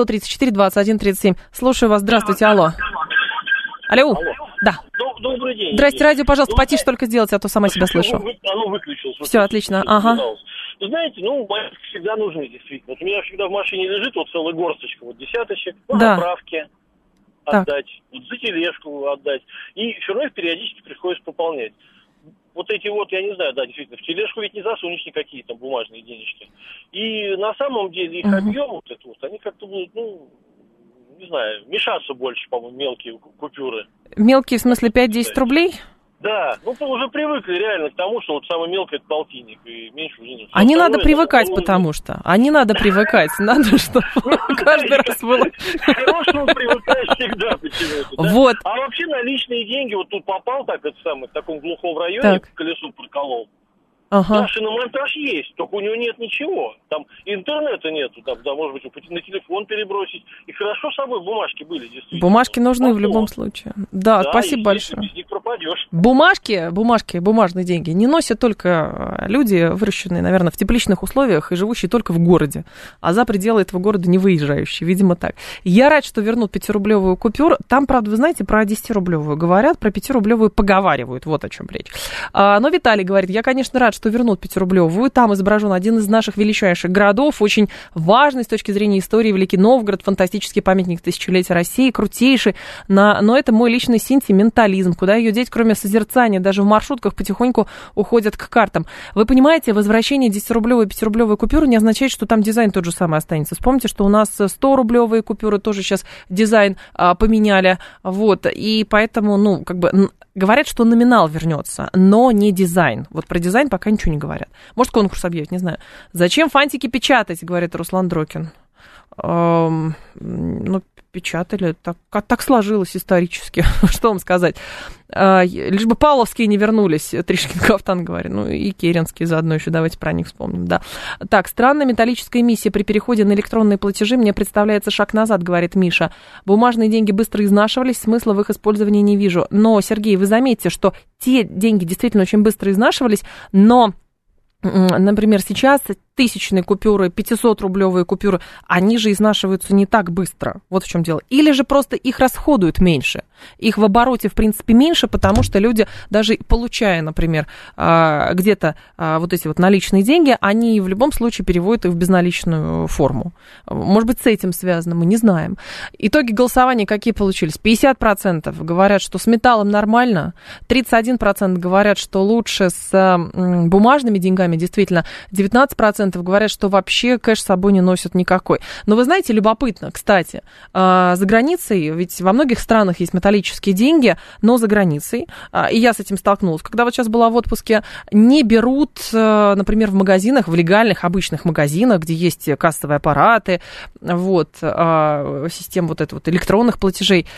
134-21-37. Слушаю вас, здравствуйте, алло. Алло. Да. Добрый день. Здрасте, радио, пожалуйста, потише только сделайте, а то сама себя слышу. Оно выключилось. Все, отлично, ага. Знаете, монетки всегда нужны, действительно. Вот у меня всегда в машине лежит вот целая горсточка, вот десяточек, на заправке отдать, вот за тележку отдать. И все равно их периодически приходится пополнять. Вот эти вот, я не знаю, да, действительно, в тележку ведь не засунешь никакие там бумажные денежки. И на самом деле их объем вот этот вот, они как-то будут, не знаю, мешаться больше, по-моему, мелкие купюры. Мелкие, в смысле, 5-10 рублей? Да, мы уже привыкли реально к тому, что вот самое мелкое это полтинник, и меньше уже нет. А не надо привыкать, потому что. А не надо привыкать, надо, чтобы каждый раз было. Хорошему привыкаешь всегда почему-то. Вот. А вообще наличные деньги, вот тут попал так, это самое, в таком глухом районе, колесо проколол. Ага. Шиномонтаж есть, только у него нет ничего. Там интернета нету, там, да, может быть, на телефон перебросить. И хорошо с собой бумажки были, действительно. Бумажки нужны в любом случае. Да, спасибо большое. Без них пропадешь. Бумажные деньги не носят только люди, выращенные, наверное, в тепличных условиях и живущие только в городе. А за пределы этого города не выезжающие, видимо, так. Я рад, что вернут 5-рублевую купюру. Там, правда, вы знаете, про 10-рублевую говорят, про 5-рублевую поговаривают. Вот о чем речь. Но Виталий говорит, я, конечно, рад, что вернут 5-рублевую. Там изображен один из наших величайших городов, очень важный с точки зрения истории, Великий Новгород, фантастический памятник тысячелетия России, крутейший. Но это мой личный сентиментализм. Куда ее деть, кроме созерцания? Даже в маршрутках потихоньку уходят к картам. Вы понимаете, возвращение 10-рублевой и 5-рублевой купюры не означает, что там дизайн тот же самый останется. Вспомните, что у нас 100-рублевые купюры тоже сейчас дизайн поменяли. Вот. И поэтому, говорят, что номинал вернется, но не дизайн. Вот про дизайн пока ничего не говорят. Может, конкурс объявить, не знаю. Зачем фантики печатать, говорит Руслан Дрокин. Печатали, так сложилось исторически, что вам сказать. Лишь бы павловские не вернулись, Тришкин Кафтан говорит, и керенские заодно еще, давайте про них вспомним, да. Так, странная металлическая эмиссия при переходе на электронные платежи, мне представляется шаг назад, говорит Миша. Бумажные деньги быстро изнашивались, смысла в их использовании не вижу. Но, Сергей, вы заметьте, что те деньги действительно очень быстро изнашивались, но, например, сейчас 1000-рублевые купюры, 500-рублевые купюры, они же изнашиваются не так быстро. Вот в чем дело. Или же просто их расходуют меньше. Их в обороте, в принципе, меньше, потому что люди, даже получая, например, где-то вот эти вот наличные деньги, они в любом случае переводят их в безналичную форму. Может быть, с этим связано, мы не знаем. Итоги голосования какие получились? 50% говорят, что с металлом нормально, 31% говорят, что лучше с бумажными деньгами, действительно, 19% говорят, что вообще кэш с собой не носят никакой. Но вы знаете, любопытно, кстати, за границей, ведь во многих странах есть металлические деньги, но за границей, и я с этим столкнулась, когда вот сейчас была в отпуске, не берут, например, в магазинах, в легальных, обычных магазинах, где есть кассовые аппараты, вот, система вот этой вот электронных платежей,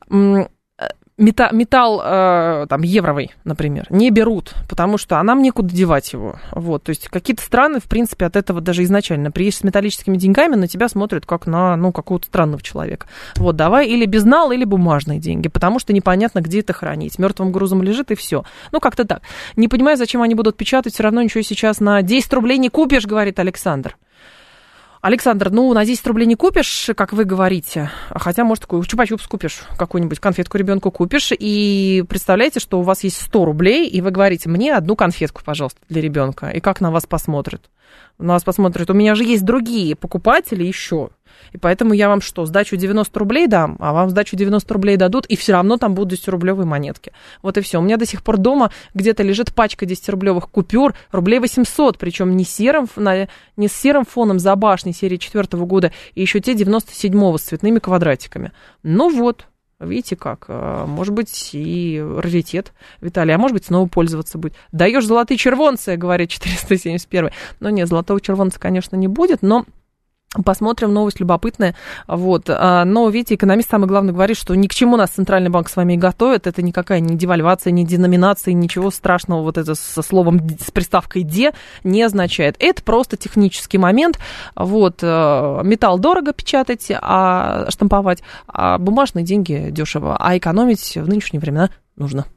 металл, там, евровый, например, не берут, потому что нам некуда девать его. Вот, то есть какие-то страны, в принципе, от этого даже изначально приедешь с металлическими деньгами, на тебя смотрят как на, какого-то странного человека. Вот, давай или безнал, или бумажные деньги, потому что непонятно, где это хранить. Мертвым грузом лежит, и все. Как-то так. Не понимаю, зачем они будут печатать, все равно ничего сейчас на 10 рублей не купишь, говорит Александр. Александр, на 10 рублей не купишь, как вы говорите, хотя, может, такой чупа-чупс купишь, какую-нибудь конфетку ребенку купишь, и представляете, что у вас есть 100 рублей, и вы говорите, мне одну конфетку, пожалуйста, для ребенка, и как на вас посмотрят? На вас посмотрят, у меня же есть другие покупатели еще, и поэтому я вам что, сдачу 90 рублей дам, а вам сдачу 90 рублей дадут, и все равно там будут 10-рублевые монетки. Вот и все. У меня до сих пор дома где-то лежит пачка 10-рублевых купюр, рублей 800, причем не с серым фоном за башней серии 4-го года, и еще те 97-го с цветными квадратиками. Вот. Видите как? Может быть, и раритет, Виталий, а может быть, снова пользоваться будет. Даешь золотые червонцы, говорит 471. Но нет, золотого червонца, конечно, не будет, но посмотрим, новость любопытная. Вот. Но, видите, экономист самый главный говорит, что ни к чему нас Центральный банк с вами и готовит. Это никакая не девальвация, не деноминация, ничего страшного вот это со словом, с приставкой «де» не означает. Это просто технический момент. Вот. Металл дорого печатать, штамповать, а бумажные деньги дешево. А экономить в нынешние времена нужно.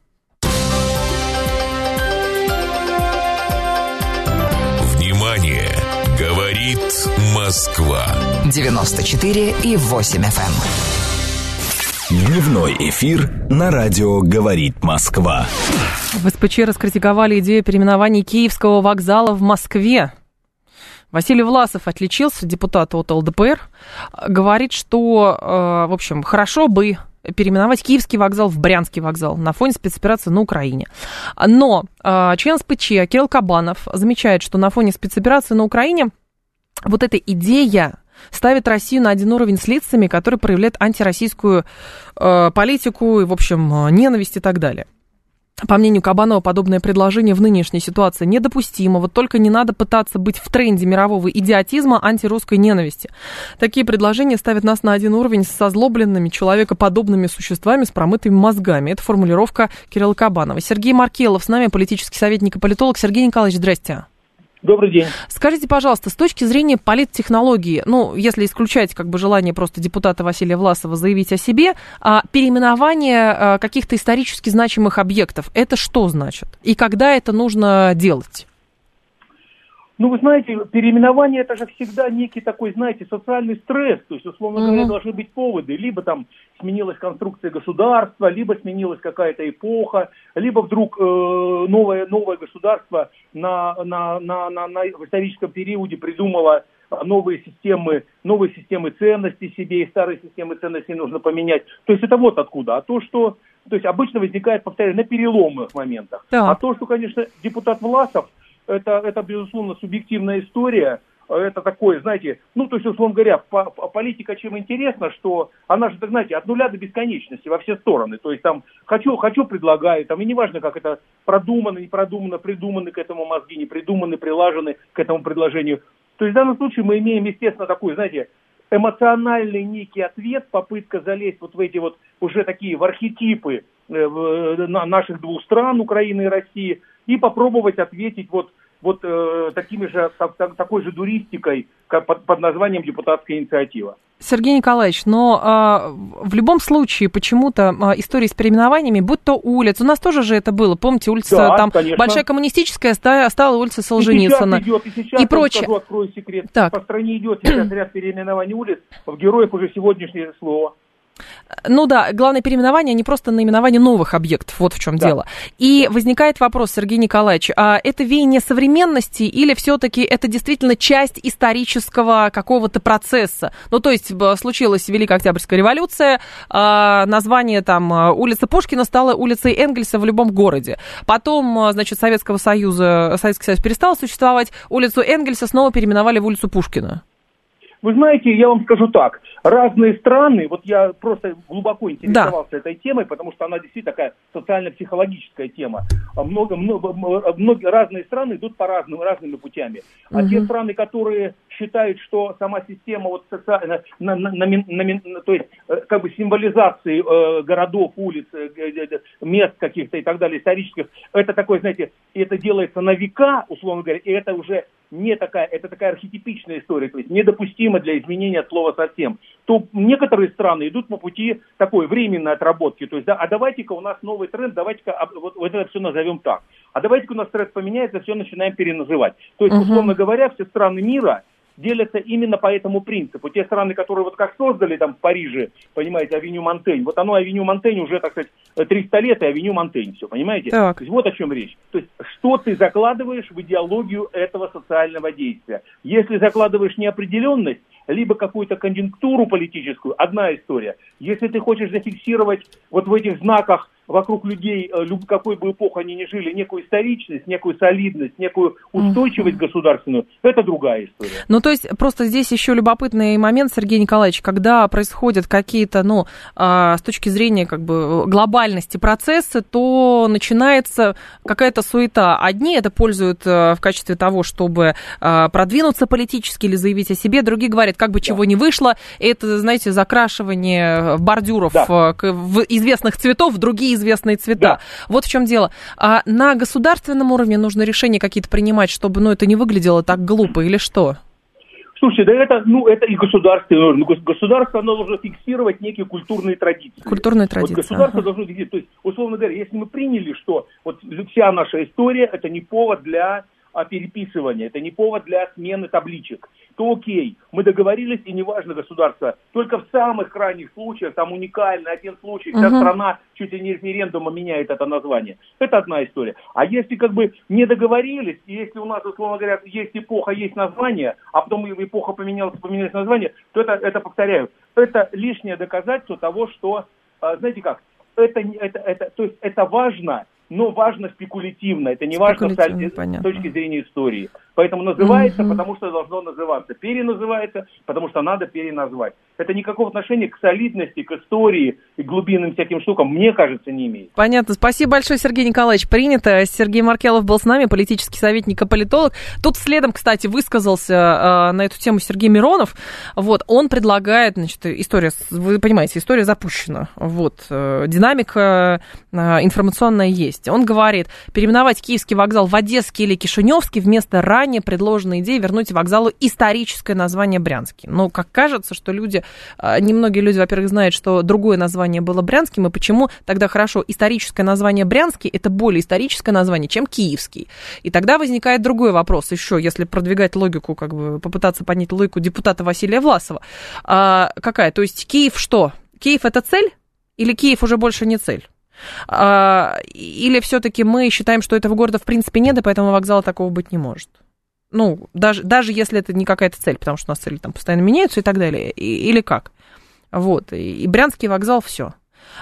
Внимание! Говорит Москва. 94,8 FM. Дневной эфир на радио «Говорит Москва». В СПЧ раскритиковали идею переименования Киевского вокзала в Москве. Василий Власов отличился, депутат от ЛДПР, говорит, что, в общем, хорошо бы переименовать Киевский вокзал в Брянский вокзал на фоне спецоперации на Украине. Но член СПЧ Кирилл Кабанов замечает, что на фоне спецоперации на Украине вот эта идея ставит Россию на один уровень с лицами, которые проявляют антироссийскую политику и, в общем, ненависть и так далее. По мнению Кабанова, подобное предложение в нынешней ситуации недопустимо. Вот только не надо пытаться быть в тренде мирового идиотизма антирусской ненависти. Такие предложения ставят нас на один уровень с озлобленными, человекоподобными существами с промытыми мозгами. Это формулировка Кирилла Кабанова. Сергей Маркелов с нами, политический советник и политолог. Сергей Николаевич, здрасте. Добрый день. Скажите, пожалуйста, с точки зрения политтехнологии, ну, если исключать как бы желание просто депутата Василия Власова заявить о себе, переименование каких-то исторически значимых объектов, это что значит? И когда это нужно делать? Ну, вы знаете, переименование – это же всегда некий такой, знаете, социальный стресс. То есть, условно говоря, должны быть поводы. Либо там сменилась конструкция государства, либо сменилась какая-то эпоха, либо вдруг новое государство на в историческом периоде придумало новые системы ценностей себе, и старые системы ценностей нужно поменять. То есть, это вот откуда. А то, что... То есть, обычно возникает, повторяю, на переломных моментах. Да. А то, что, конечно, депутат Власов, это, безусловно, субъективная история. Это такое, знаете, ну, то есть, условно говоря, политика чем интересна, что она же, знаете, от нуля до бесконечности во все стороны. То есть, там, хочу, предлагаю, там, и неважно, как это продумано, не продумано, придуманы к этому мозги, не придуманы, прилажены к этому предложению. То есть, в данном случае мы имеем, естественно, такой, знаете, эмоциональный некий ответ, попытка залезть вот в эти вот уже такие в архетипы наших двух стран, Украины и России, и попробовать ответить вот такими же, такой же дуристикой под названием депутатская инициатива. Сергей Николаевич, но в любом случае почему-то истории с переименованиями, будь то улиц, у нас тоже же это было, помните, улица да, там конечно. Большая Коммунистическая стала улица Солженицына. И сейчас и прочее. Скажу, открою секрет, так. По стране идет сейчас ряд переименований улиц, в героях уже сегодняшнее слово. Ну да, главное переименование, а не просто наименование новых объектов, вот в чем дело. И возникает вопрос, Сергей Николаевич, это веяние современности или все-таки это действительно часть исторического какого-то процесса? Ну, то есть случилась Великая Октябрьская революция, название там улица Пушкина стало улицей Энгельса в любом городе. Потом, значит, Советский Союз перестал существовать, улицу Энгельса снова переименовали в улицу Пушкина. Вы знаете, я вам скажу так, разные страны, вот я просто глубоко интересовался этой темой, потому что она действительно такая социально-психологическая тема. Многие разные страны идут по разными путями. А те страны, которые считают, что сама система вот социально, то есть как бы символизации городов, улиц, мест каких-то и так далее, исторических, это такое, знаете, это делается на века, условно говоря, и это уже не такая, это такая архетипичная история, то есть недопустимо для изменения от слова совсем, то некоторые страны идут по пути такой временной отработки, то есть, да, а давайте-ка у нас новый тренд, давайте-ка вот это все назовем так, а давайте-ка у нас тренд поменяется, все начинаем переназывать. То есть, условно говоря, все страны мира делятся именно по этому принципу. Те страны, которые вот как создали там в Париже, понимаете, авеню Монтень, вот оно авеню Монтень уже, так сказать, 300 лет и авеню Монтень, все, понимаете? Так. То есть вот о чем речь. То есть что ты закладываешь в идеологию этого социального действия. Если закладываешь неопределенность, либо какую-то конъюнктуру политическую, одна история. Если ты хочешь зафиксировать вот в этих знаках вокруг людей, какой бы эпоху они ни жили, некую историчность, некую солидность, некую устойчивость государственную, это другая история. Ну, то есть, просто здесь еще любопытный момент, Сергей Николаевич, когда происходят какие-то, с точки зрения, как бы, глобальности процессы, то начинается какая-то суета. Одни это пользуют в качестве того, чтобы продвинуться политически или заявить о себе, другие говорят, как бы чего не вышло, это, знаете, закрашивание бордюров в известных цветов в другие известные цвета. Да. Вот в чем дело. А на государственном уровне нужно решения какие-то принимать, чтобы, это не выглядело так глупо, или что? Слушайте, да это и государство нужно. Государство, оно должно фиксировать некие культурные традиции. Культурные традиции. Вот государство должно фиксировать. То есть, условно говоря, если мы приняли, что вот вся наша история, это не повод для переписывания, это не повод для смены табличек, то окей, мы договорились, и неважно государство, только в самых крайних случаях, там уникальный один случай, вся страна чуть ли не референдумом меняет это название. Это одна история. А если как бы не договорились, и если у нас, условно говоря, есть эпоха, есть название, а потом эпоха поменялось название, то это повторяю, это лишнее доказательство того, что, знаете как, то есть это важно, но важно спекулятивно. Это не важно с точки зрения истории. Поэтому называется, потому что должно называться. Переназывается, потому что надо переназвать. Это никакого отношения к солидности, к истории и глубинным всяким штукам, мне кажется, не имеет. Понятно. Спасибо большое, Сергей Николаевич. Принято. Сергей Маркелов был с нами, политический советник и политолог. Тут следом, кстати, высказался на эту тему Сергей Миронов. Вот. Он предлагает, история, вы понимаете, история запущена. Вот. Динамика информационная есть. Он говорит, переименовать Киевский вокзал в Одесский или Кишиневский вместо ранее предложенной идеи вернуть вокзалу историческое название Брянский. Но, как кажется, что немногие люди, во-первых, знают, что другое название было Брянским, и почему тогда хорошо, историческое название Брянский, это более историческое название, чем Киевский. И тогда возникает другой вопрос еще, если продвигать логику, как бы попытаться понять логику депутата Василия Власова. Какая? То есть Киев что? Киев это цель? Или Киев уже больше не цель? Или все-таки мы считаем, что этого города в принципе нет, и поэтому вокзала такого быть не может? Даже если это не какая-то цель, потому что у нас цели там постоянно меняются и так далее, или как? Вот, и Брянский вокзал, все.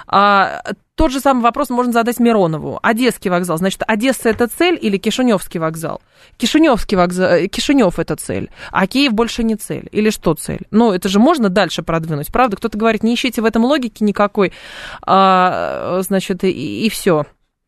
Тот же самый вопрос можно задать Миронову. Одесский вокзал, значит, Одесса это цель или Кишиневский вокзал? Кишиневский вокзал, Кишинев это цель, а Киев больше не цель. Или что цель? Это же можно дальше продвинуть, правда? Кто-то говорит, не ищите в этом логики никакой, и все.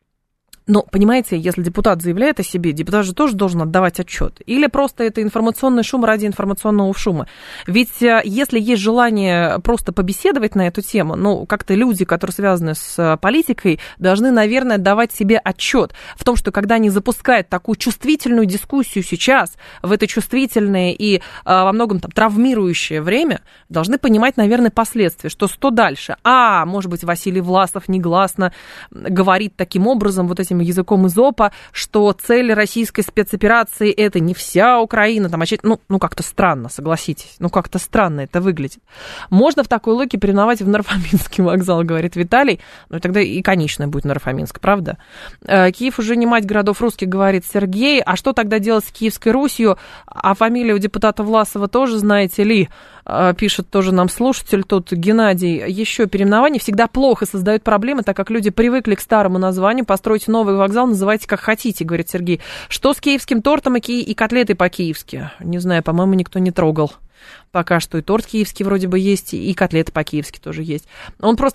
Но, понимаете, если депутат заявляет о себе, депутат же тоже должен отдавать отчет. Или просто это информационный шум ради информационного шума. Ведь если есть желание просто побеседовать на эту тему, как-то люди, которые связаны с политикой, должны, наверное, давать себе отчет в том, что когда они запускают такую чувствительную дискуссию сейчас, в это чувствительное и во многом травмирующее время, должны понимать, наверное, последствия, что дальше. Может быть, Василий Власов негласно говорит таким образом, вот этим языком Эзопа, что цель российской спецоперации это не вся Украина, как-то странно, согласитесь, как-то странно это выглядит. Можно в такой логике переименовать в Нарфаминский вокзал, говорит Виталий, и тогда и конечная будет Нарфаминск, правда? Киев уже не мать городов русских, говорит Сергей, а что тогда делать с Киевской Русью? А фамилия у депутата Власова тоже, знаете ли, пишет тоже нам слушатель тут Геннадий, еще переименование всегда плохо, создают проблемы, так как люди привыкли к старому названию, постройте новый вокзал, называйте как хотите, говорит Сергей. Что с киевским тортом и котлетой по-киевски? Не знаю, по-моему, никто не трогал. Пока что и торт киевский вроде бы есть, и котлеты по-киевски тоже есть. Он просто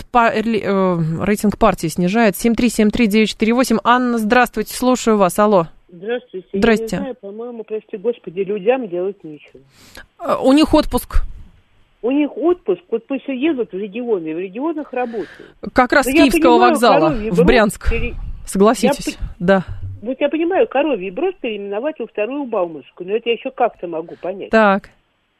рейтинг партии снижает. 7373948. Анна, здравствуйте, слушаю вас. Алло. Здравствуйте. Здрасте. Я не знаю, по-моему, прости господи, людям делать нечего. У них отпуск. У них отпуск, вот пусть едут в регионы, и в регионах работают. Как раз с Киевского вокзала в Брянск. Согласитесь, да. Вот я понимаю, коровий брод переименовать во вторую Бауманскую, но это я еще как-то могу понять. Так.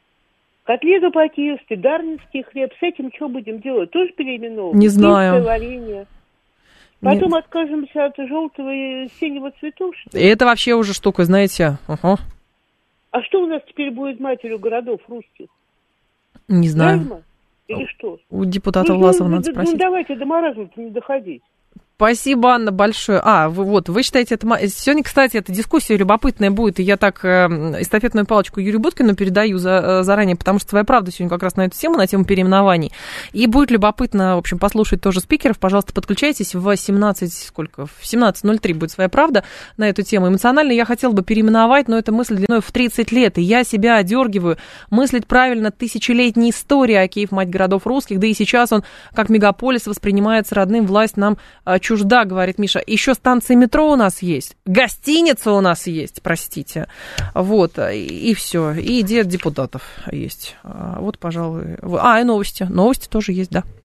Котлету по-киевски, дарницкий хлеб, с этим что будем делать? Тоже переименовывать? Не знаю. Варенье. Потом откажемся от желтого и синего цветов, что ли? Это вообще уже штука, знаете. Ага. А что у нас теперь будет матерью городов русских? Не знаю. Маразма? Или что? У депутата Власова надо спросить. Давайте до маразма-то не доходить. Спасибо, Анна, большое. Вы считаете, это... Сегодня, кстати, эта дискуссия любопытная будет, и я так эстафетную палочку Юрию Буткину передаю заранее, потому что «Своя правда» сегодня как раз на эту тему, на тему переименований. И будет любопытно, в общем, послушать тоже спикеров. Пожалуйста, подключайтесь в 17:03 будет «Своя правда» на эту тему. Эмоционально я хотела бы переименовать, но это мысль длиной в 30 лет, и я себя одергиваю. Мыслить правильно тысячелетняя история, а Киев — мать городов русских, да и сейчас он, как мегаполис, воспринимается родным, власть нам чужда, говорит Миша. Еще станция метро у нас есть, гостиница у нас есть, простите. Вот, и все. И идея депутатов есть. Вот, пожалуй. И новости. Новости тоже есть, да.